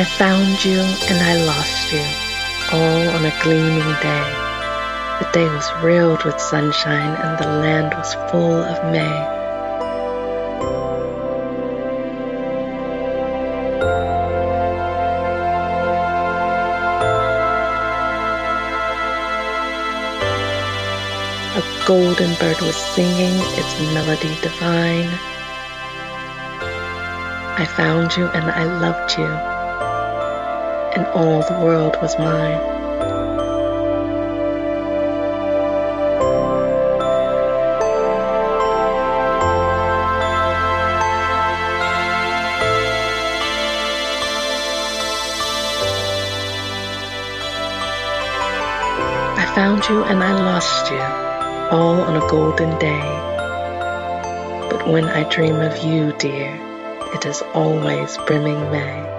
found you and I lost you, all on a gleaming day. The day was riddled with sunshine and the land was full of May. A golden bird was singing its melody divine. I found you and I loved you, and all the world was mine. I found you and I lost you, all on a golden day. But when I dream of you, dear, it is always brimming May.